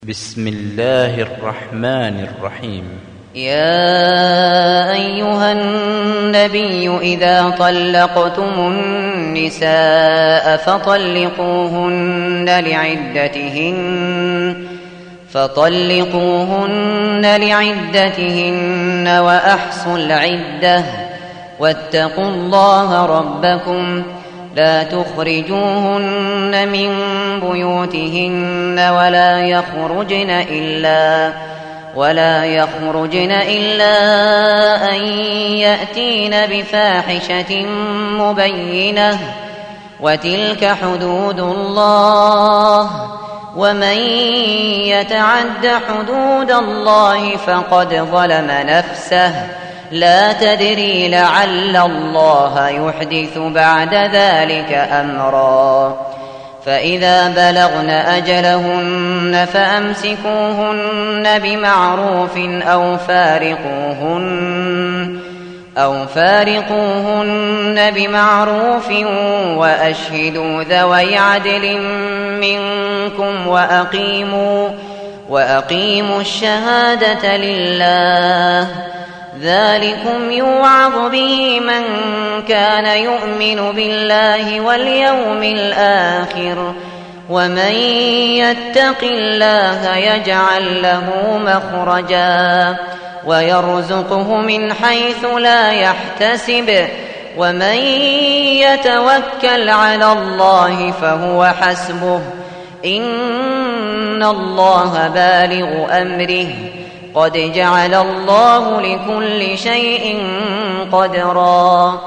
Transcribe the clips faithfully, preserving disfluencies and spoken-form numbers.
بسم الله الرحمن الرحيم. يا أيها النبي إذا طلقتم النساء فطلقوهن لعدتهن فطلقوهن لعدتهن وأحصوا العدة واتقوا الله ربكم لا تخرجوهن من بيوتهن ولا يخرجن إلا ولا يخرجن إلا أن يأتين بفاحشة مبينة وتلك حدود الله ومن يتعد حدود الله فقد ظلم نفسه لا تدري لعل الله يحدث بعد ذلك أمرا فإذا بلغن أجلهن فأمسكوهن بمعروف أو فارقوهن أو فارقوهن بمعروف وأشهدوا ذوي عدل منكم وأقيموا وأقيموا الشهادة لله ذلكم يوعظ به من كان يؤمن بالله واليوم الآخر ومن يتق الله يجعل له مخرجا ويرزقه من حيث لا يحتسب ومن يتوكل على الله فهو حسبه إن الله بالغ أمره قد جعل الله لكل شيء قدرا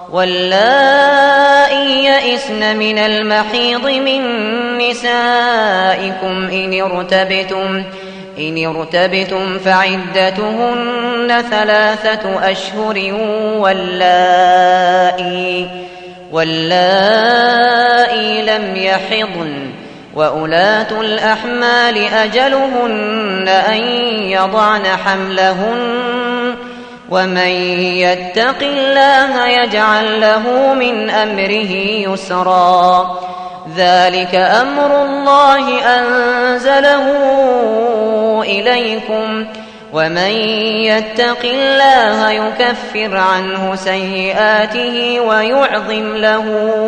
واللائي يئسن من المحيض من نسائكم إن ارتبتم إن ارتبتم فعدتهن ثلاثة أشهر واللائي واللائي لم يحضن وأولاة الأحمال أجلهن أن يضعن حملهن ومن يتق الله يجعل له من أمره يسرا ذلك أمر الله أنزله إليكم ومن يتق الله يكفر عنه سيئاته ويعظم له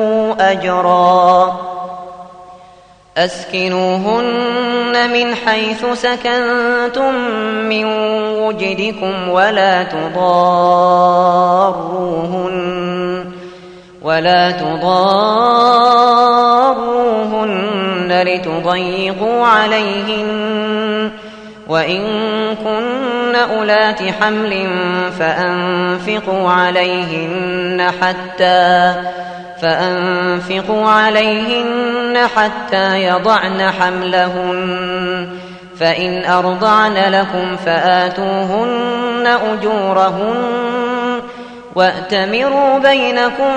أجرا أسكنوهن من حيث سكنتم من وجدكم ولا تضاروهن ولا تضاروهن لتضيقوا عليهن وإن كن أولات حمل فأنفقوا عليهن حتى فأنفقوا عليهن حتى يضعن حملهن فإن أرضعن لكم فآتوهن أجورهن وأتمروا بينكم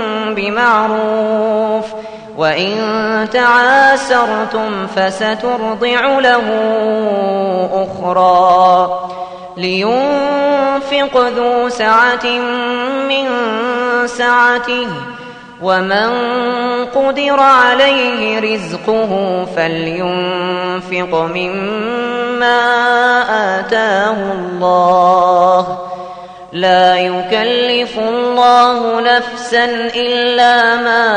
بمعروف وإن تعاسرتم فسترضع له أخرى لينفق ذو سعة من سعته ومن قدر عليه رزقه فلينفق مما آتاه الله لا يكلف الله نفسا إلا ما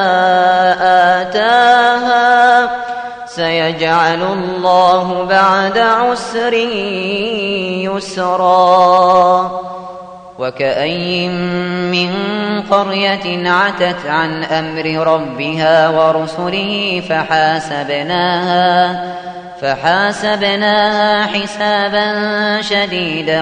آتاها سيجعل الله بعد عسر يسرا وكأين من قرية عتت عن أمر ربها ورسله فحاسبناها فحاسبناها حسابا شديدا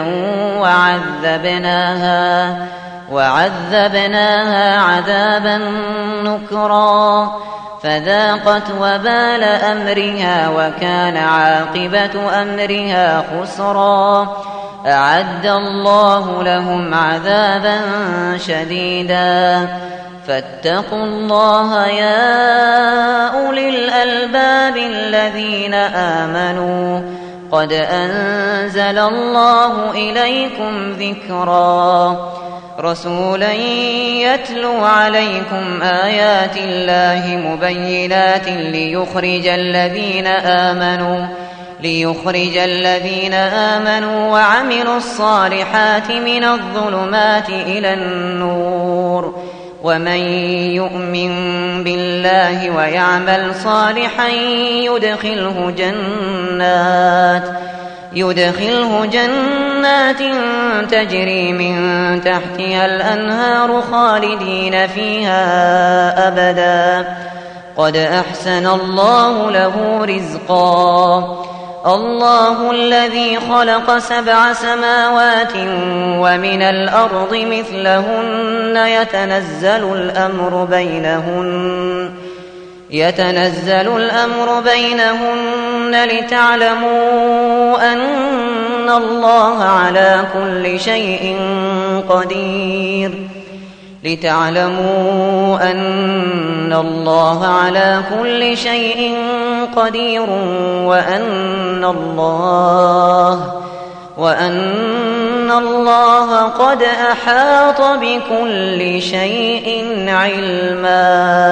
وعذبناها وعذبناها عذابا نكرا فذاقت وبال أمرها وكان عاقبة أمرها خسرا أعد الله لهم عذابا شديدا فاتقوا الله يا أولي الألباب الذين آمنوا قد أنزل الله إليكم ذكرا رسولا يتلو عليكم آيات الله مبينات ليخرج الذين آمنوا ليخرج الذين آمنوا وعملوا الصالحات من الظلمات إلى النور ومن يؤمن بالله ويعمل صالحا يدخله جنات يدخله جنات تجري من تحتها الأنهار خالدين فيها أبدا قد أحسن الله له رزقا الله الذي خلق سبع سماوات ومن الأرض مثلهن يتنزل الأمر بينهن يتنزل الأمر بينهن لتعلموا أن الله على كل شيء قدير لتعلموا أن الله على كل شيء قدير وأن الله وأن الله قد أحاط بكل شيء علما.